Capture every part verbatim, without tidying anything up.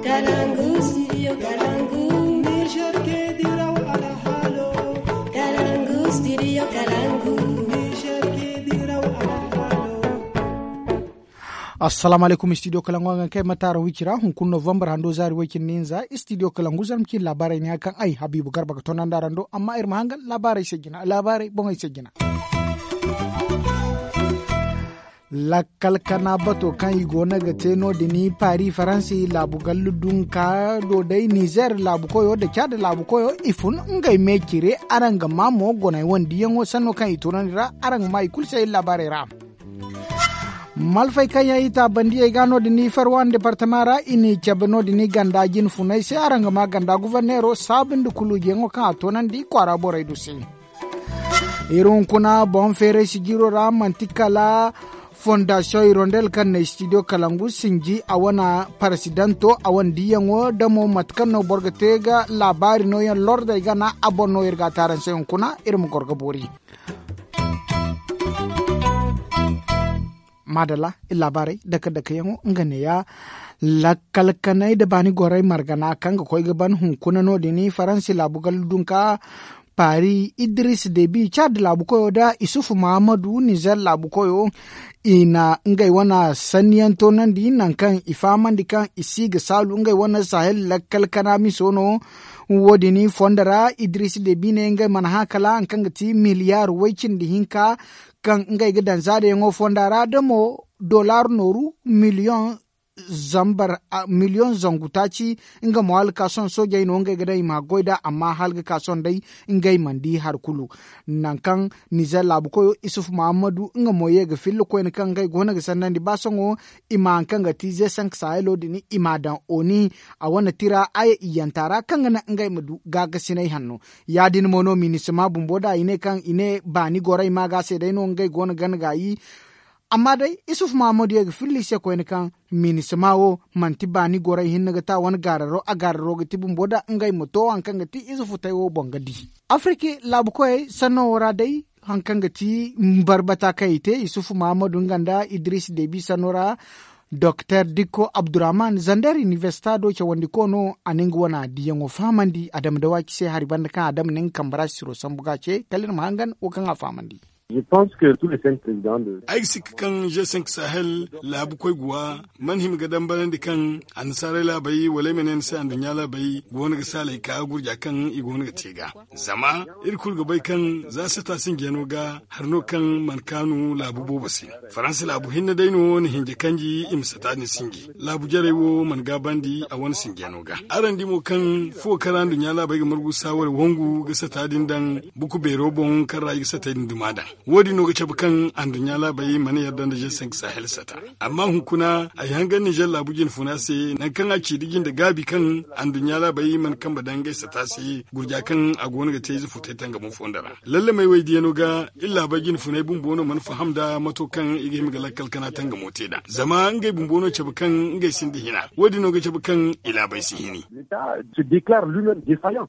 Kalangu, studio Kalangu. Niger ke diraw ala halo. Kalangu, studio Kalangu. Niger ke diraw ala halo. Assalamu alaikum studio Kalangu ngan kai matara wikira hun kun November hando zari wakin ninza studio Kalangu zam kin labarai ne kan ai Habibu Garba ka tonan darando amma ir mahangal labarai segina labarai bongai segina. La kalkana bato kan igo na gate no dini Paris Faransi labu galludun ka do dai Niger labu koyo da Chad labu koyo ifun ngai mekire aranga mamo gonai wandi yango sanno kan itonan ra aranga mai kulse labare ra malfai kan yayi ta bandiye gano dini farwan departamara ini chabno dini ganda jin funai se aranga ma ganda guvernero sabin du kulu yengo kan atonan di kwara borai dusi irun kuna bon fere sigiro ra mantikala Fondation Hirondelle kan na studio Kalangu sinji a wana presidento a wan diyango damo matkan no borgatega labari no yan lorda igana abono irga taran sayon kuna irum gorga bori madala labari daka daka yango ngane ya lakalkanai da bani gorai margana kan ga koy gaban hun kuna no dini faransi labugal dunka Paris Idriss Déby Chad labukoyo da Isufu Muhammadu Niger labukoyo ina ngai wana saniyan tonan di nan kan ifaman di kan isi ga salu ngai wana sahel lakkal kana mi sono wodini fondara Idriss Déby ne ngai man hakala an kan ti miliyar waikin di hinka kan ngai ga dan zade ngo fondara da mo dollar noru miliyon zambar uh, miliyon zangutaci inga mawal kason soja ino ngai gadai ma goida amma halga kason dai ingai mandi har kulu nankan Niger labu koyo Isuf Muhammadu inga moye ga fillo ko en kan ngai gona ga sannan di basongo ima kan ga tize sank saelo dini imadan oni a wana tira aya iyantara kan ga ngai madu gaga sinai hanno ya din mono minisma bumboda ine kan ine bani gorai ma ga se dai no ngai gona gan gayi amma dai Isuf Muhammadu ya filli se ko en kan minismawo manti bani gorai hinna ta wani gararo a gararo ga tibun boda ngai moto an kan ti Isufu tayo bongadi Afriki labu koy sanno wora dai han kan ti barbata kaite Isuf Muhammadu nganda Idriss Déby sanora Docteur Dikko Abdurrahman Zandar Universitado ce wandi kono aningu wana diyango famandi adam da waki se haribanda kan adam nin kambara siro sambuga ce kalin mahangan o kan famandi. Je pense que tous les cinq présidents de Aïsik kan G cinq Sahel labu koy guwa manhim gadan banan di kan ansare la bayi wala menen sai andunya la bayi gona ga sale ka gurja kan igona ga tega zama irkul ga bai kan za su ta sin geno ga harno kan mankanu labu bobasi faransa labu hinna daino ni hinje kanji imsata ni singi labu jarewo man gabandi a wani singeno ga aran dimo kan fo karan dunya la bayi ga murgu sawar wongu ga sata dindan buku bero bon kan rayi sata dumada wodi no gace bukan andunya labai mana yarda da je cinq Sahel sata amma hunkuna a yangan Niger labujin funase nan kan aki digin da gabi kan andunya labai man kan badan gaisa ta sai gurja kan a gona ga tezi futai tanga mun fondara lalle mai wai diano ga illa bagin funai bumbono man fahamda mato kan ige mi galakal kana tanga mote da zama ngai bumbono ce bukan ngai sindi hina wodi no gace bukan ila bai sihini se déclare lui-même défaillant.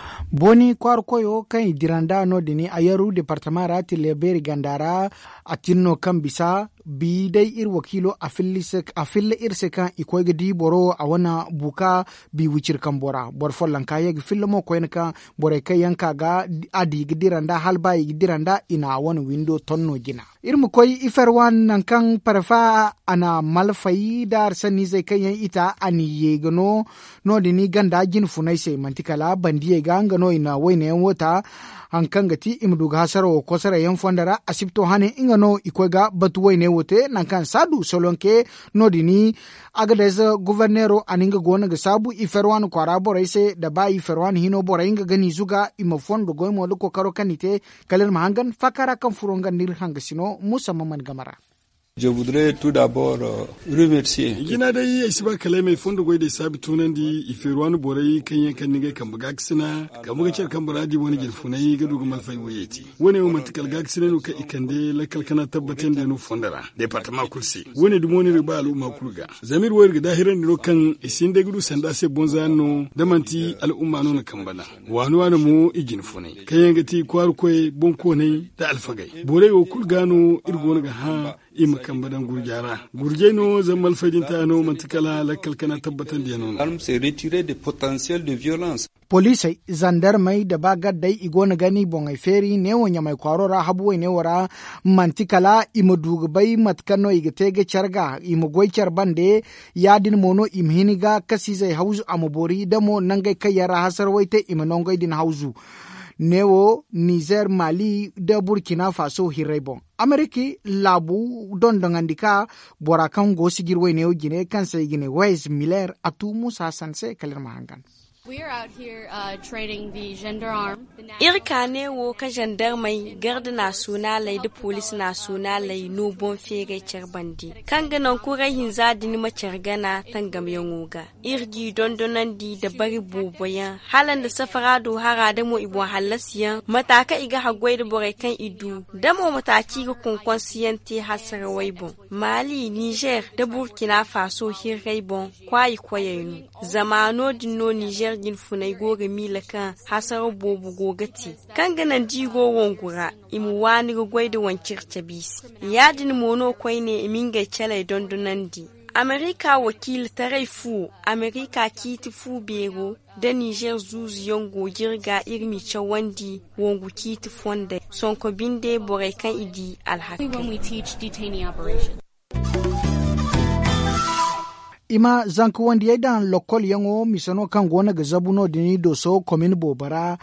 Boni kwar koyo kan idiranda no dini ayaru departement rati leberi gandara atinno kan bisa bi dai ir wakilo afillise afille irse kan ikoy gadi boro a wana buka bi wucir kan bora bor follan kaye gi filmo ko en kan bore kay yanka ga adi gidiranda halba gidiranda ina wani window tonno gina irmu koy iferwan nan kan parfa ana malfayi dar sani zai kan yan ita ani yegano no dini ganda jin funai sai mantikala bandiye ganga no ina wayne wota hankan gati imduga hasaro kosara yan fondara asipto hane ingano ikoga batu wayne wote nankan sadu solonke nodini agades guvernero aninga gona ga sabu iferwan kwara boraise da ba iferwan hino borainga gani zuga imafondo goymo ko karo kanite kalen mahangan fakara kan furonga nir hangasino musamman gamara. Je voudrais tout d'abord euh, remercier. Gina dai isiba kale mai fondo goy da sabi tunan di iferwanu borai kan yankan nige kan buga kisina kan buga cer kan buradi wani gelfunai ga dugu malfai wayeti wani mu mantikal ga kisina no ka ikande la kalkana tabbaten da no fondara departement kursi wani dumoni riba al'umma kulga zamir wayar ga dahiran no kan isin da gudu sanda se bonzano damanti al'umma no kan bana wani wani mu igin funai kan yangati kwar koy bonko ne da alfagai borai o kulgano irgo ga ha ima kambadan gurjara gurje no zamal fadinta no mantikala lakkal kana tabbatan da no l'arme c'est retirer des potentiels de violence. Polisai zandarmai da ba gaddai igona gani bongai feri ne wonya mai kwarora habuwai ne wara mantikala ima dugubai matkano igatege charga ima goichar bande yadin mono imhiniga kasi zai hauzu amubori damo nangai kayara hasar waite ima nongai din hauzu newo Niger, Mali da Burkina Faso hiraibon. Ameriki labu don dangandika borakan gosi girwai neo gine kansa gine Wes Miller atu Musa Sanse kalir mahangan. We are out here uh, training the gendarme. Irka ne wo ka gendarmai garda nationalai da police nationalai no bon fere bandi. Kan ganan kurai hinza dini macargana tangam yanguga. Irgi dondonan di da bari boboyan. Halan da safarado hara da mo ibo halasiyan. Mataka iga hagwai da borai kan idu. Da mo mataki ga konkon siyante hasara waibon. Mali, Niger da Burkina Faso hiraibon kwayi kwayayinu. Zamano dinno Niger gin funai goga mila kan hasar bobu gogati kan ganan jigo wongura imu wani go goida wancir tabisi yadin mono koi ne iminga chalai dondonandi Amerika wakil tarai fu Amerika kiti fu bego da Niger zuzu yongo girga irmi chawandi wongu kiti fonda sonko binde bore kan idi alhaki When we teach detainee operations. Ima zanku wandi yaidan lokol yango misono kan gona ga zabuno dini doso komin bobara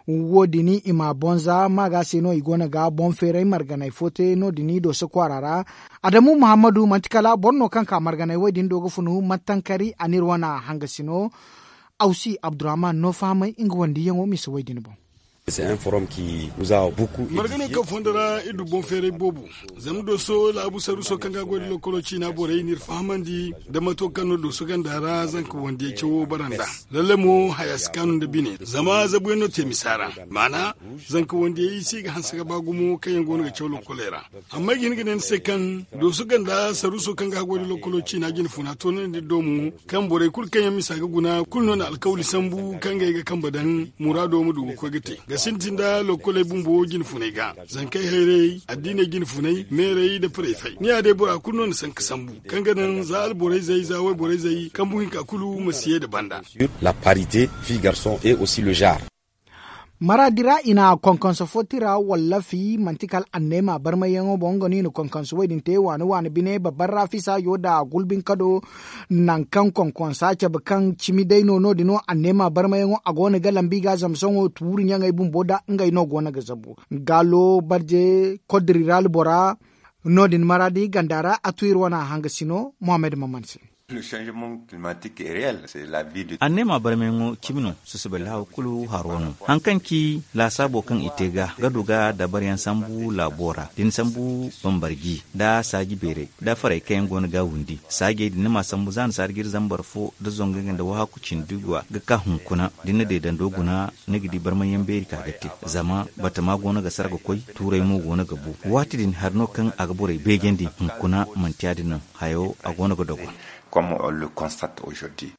wo dini ima bonza maga seno igona ga bon fere marganai fote no dini doso kwarara Adamu Muhammadu mantikala bonno kan ka marganai wo din dogo funu matankari anirwana hangasino Ausi Abdurrahman no fama ingo wandi yango miso wo dini bon. C'est un forum qui nous a beaucoup margana ka fondara idu bon fere bobu zam do so la abu saru so kanga godi lokolo china bore nir fahamandi da mato kanu do so gandara zan ko wonde cewo baranda lalle mo hayas kanu da bine zama zabu no te misara mana zan ko wonde yi si ga hansa ba gumo kayan gonu ga cewo lokolera amma gin ginen se kan do so ganda saru so kanga godi lokolo china gin funa to ne di domu kan bore kul kayan misaga guna kul non alkawli sambu kanga ga kambadan murado mu du ko gite sintinda lokole bumbo gin funega zankai here addine gin funai mere da prefai ni ade bora kunnon san kasambu kanganan zal borai zai zawai borai zai kambuhin kakulu masiye da banda la parité fille garçon et aussi le genre Maradira ina konkonso fotira wallafi mantikal annema barmayango bongoni no konkonso wedin te wani wani bine babbar rafisa yoda gulbin kado nan kan konkonsa ce bakan chimidai no no dino annema barmayango agona galambi ga zamsongo turin yanga ibun boda ngai no gona ga zabu galo barje kodriral bora nodin maradi gandara atuirwana hangasino Mohamed Mamansi. Le changement climatique est réel, c'est la vie de Annema barmengo kimino susubela kulu harono hankanki la sabo kan itega gaduga da baryan sambu labora din sambu bambargi da sagi bere da farai kayan gona ga wundi sage din ma sambu zan sargir zambar fo da zongangan da waha kucin dugwa ga ka hunkuna din da dan doguna nigidi barmanyan beri ka gatte zama bata ma gona ga sarga koi turai mu gona ga bu wati din harno kan agabore begendi hunkuna mantiya din hayo a gona ga dogo comme on le constate aujourd'hui.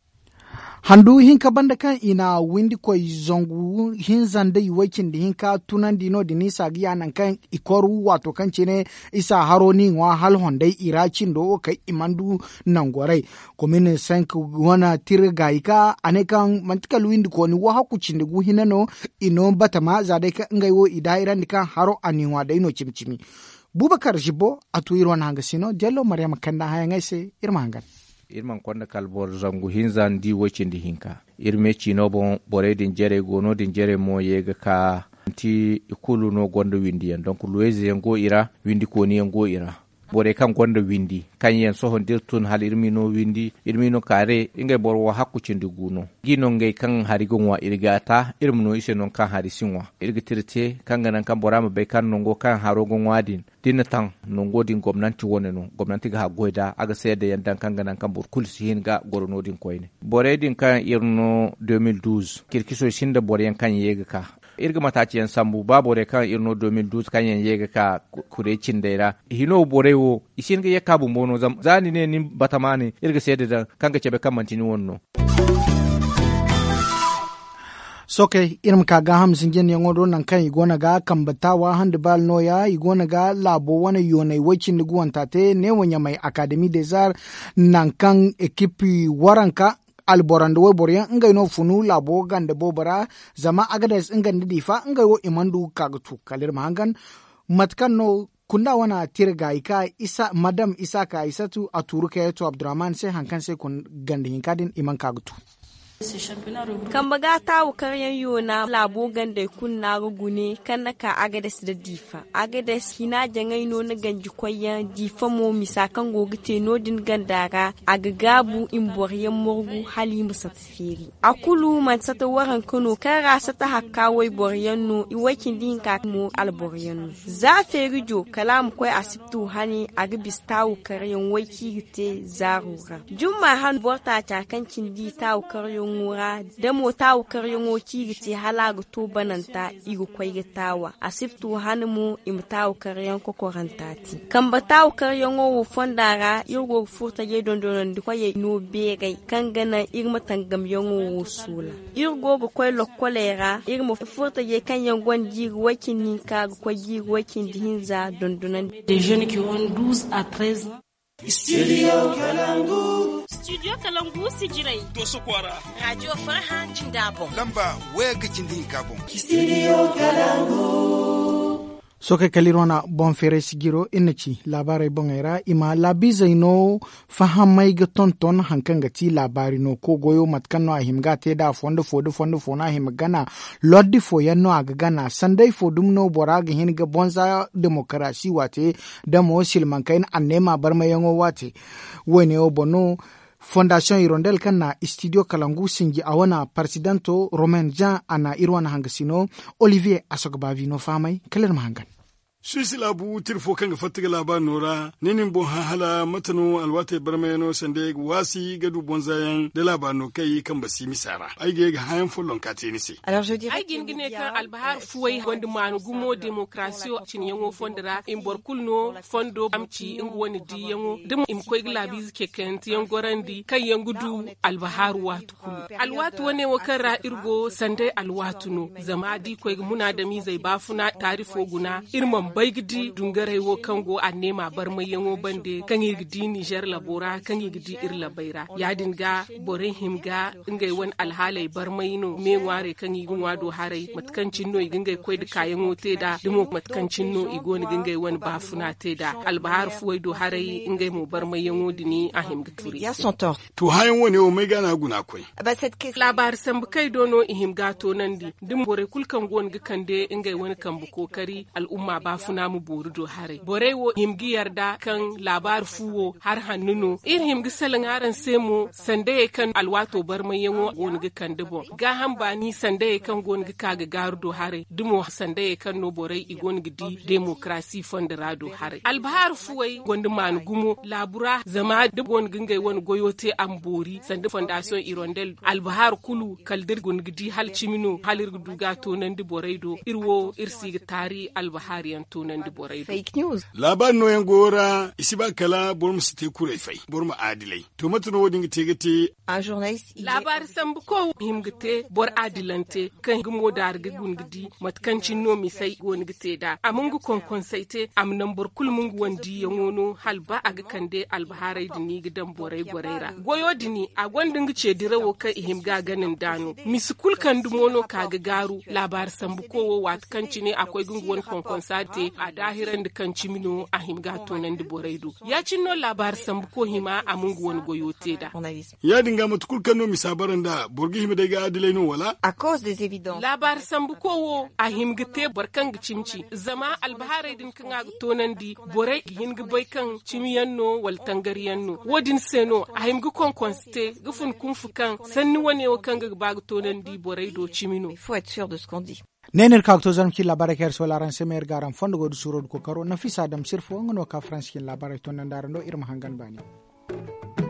Handu hinka banda kan ina windi ko zongu hinzande yiwakin da hinka tunan dino dini sagiya nan kan ikoru wato kan cine isa haroni wa hal hondai iracin do kai imandu nan gorai komine sank wana tirgaika anekan mantikal windi ko ni wa hakucin da guhinano ino batama zade ka ngaiwo idairan kan haro aniwa da ino cimcimi Bubakar Jibo atuirwan hangasino jello Maryam Kanda hayangaise irma hangan irman konda kalbor zangu hinzan di wocindi hinka irme chino bon bore din jere gono din jere mo yega ka ti ikulu no gondo windi en donc luweze ngo ira windi ko ni ngo ira bore kan gondo windi kan yen sohon dirtun hal irmino windi irmino kare inga bor wa hakku cindi guno gino ngay kan harigo wa irgata irmino ise non kan harisinwa irgitirte kan ganan kan borama be kan nongo kan harogo wadin dina tan nongo din gomnanti woneno gomnanti ga goida aga sede yandan kan ganan kan bor kulsi hin ga gorono din koyne bore din kan irno deux mille douze kirkiso shinda bore yan kan yega ka irga mataci yan sambu babore kan irno deux mille douze kan yan yega ka kurecin daira hino bore wo isin ga yakabu mono zam zani ne nin batamani irga sede da kan ga cebe kan mantini wonno soke irim ka ga hamsin gen yango do nan kan igona ga kambatawa handball no ya igona ga labo wana yonai wacin duguwan tate ne wanya mai academy des arts nan kan ekipi waranka alborando we boryan ngai no funu labo gande bobara zama agades ngande difa ngai wo imandu kagtu kalir mahangan matkan no kunda wana tirga ika isa madam isa ka isatu aturuke to abdurrahman sai hankan sai kun gande hinkadin iman kagtu kan baga tawo karyan yona labo ganda kunna gune kan naka agades da difa agades hina jangai no na ganji koyan difa mo misakan gogite no din gandara agagabu imboryan morgu halimu satfiri akulu man sata waran kuno kara sata hakka wai boryan no iwakin din ka mo alboryan za ferijo kalam koy asibtu hani agabis tawo karyan waki gite zarura jumma han borta ta kancin di tawo karyan ngura da mota wukar yango kigiti halaga to bananta igu kwai tawa asiftu hanmu imta wukar yanko korantati kamba ta wukar yango wo fondara yogo furta je dondonon di kwaye no begai kangana irma tangam yango sula irgo go kwai lokolera irma furta je kan yangon jigu wakin ninka go jigu wakin dihinza dondonon des jeunes qui ont douze à treize ans. Studio Kalangu. Studio Kalangu sijirai. Doso kwara. Radio Farhan Chindabo. Lamba wega chindin kabon. Studio Kalangu. soke kalirona bon fere sigiro inachi labarai bongaira ima labiza ino fahamai ga tonton hankanga ti labari no ko goyo matkanno ahimga te da fondo fodo fondo fona himgana loddi fo yanno agana sandai fodum no boraga hinga bonza demokrasi wate da mo silman kain annema barmayango wate wone obono Fondation Hirondelle kana Studio Kalangu singi awana Presidento Romain Jean ana irwana hangasino Olivier Asogbavino famai kalir mahangan. Suisi labu tirfo kanga fatiga laba nora ninin bon hala matano alwate barmayano sande wasi gadu bonzayan de laba no kai kan basi misara ai ge ga hayan follon kateni se alors je dirais ai gingine kan albahar fuwai wanda manu gumo demokrasiyo cin yango fondara in borkulno fondo amci in woni di yango dum im koy labi ke kenti yangorandi kai yangudu albahar watu kulu alwatu wane wakara irgo sande alwatu no zama di koy muna da mi zai bafuna tarifo guna irman baigidi dungare wo kango a nema bar mai yango bande kan yigidi Niger labora kan yigidi irla baira yadin ga borin himga ingai wan alhalai bar mai no me ware kan yigun wado harai matkancin no igingai koy da kayan wote da dimo matkancin no igoni gingai wan bafuna te da albahar fuwai do harai ingai mo bar mai yango dini a himga turi ya son tort to hayan woni o mai gana guna koy ba set kes labar sambu kai dono ihimga to nandi dim bore kulkan gon ga kande ingai wani kan bu kokari al'umma ba funa mu boru do hare bore wo himgi yarda kan labar fuwo har hannuno ir himgi salan haran semo sande kan alwato bar mai yango gonga kan dubo ga hamba ni sande kan gonga kaga garu do hare dumo sande kan no bore igonga di demokrasi fondara do hare albahar fuwai gonda man gumo labura zama de gonga ngai won goyote ambori sande fondation Hirondelle albahar kulu kaldir gonga di hal chimino halir duga to nan di bore do irwo irsi tari albahariyan tunan di borai fake news laban no yangora isiba kala bormu site kure fai bormu adilai to matuno wodin tegete un journaliste labar sambu ko himgite bor adilante kan gumo dar gugun gidi matkancin no mi sai gon gite da amungu konkon saite am nan bor kul mungu wandi yangono halba aga kande albaharai dini gidan borai goraira goyo dini a gondin gice dirawo ka himga ganin dano miskul kan dumono kaga garu labar sambu ko watkanci ne akwai gunguwan konkon sate a dahiran da kan cimino a himga tonan da boraido ya cinno labar sambu ko hima a mungu wani goyote da ya dinga matukul kano misabaran da borgi hima daga adilai no wala a cause des évidents labar sambu ko wo a himgite barkan gicimci zama albaharai din kan a tonan di borai hinga bai kan cimiyanno wal tangariyanno wodin seno a himgi konkonste gufun kunfukan sanni wane wa kan ga bag tonan di boraido cimino il faut être sûr de ce qu'on dit nener kakto zam ki labare ker so laran semer garam fondo godu surod ko karo nafisa adam sirfo ngono ka france ki labare to nandar ndo irma hangan bani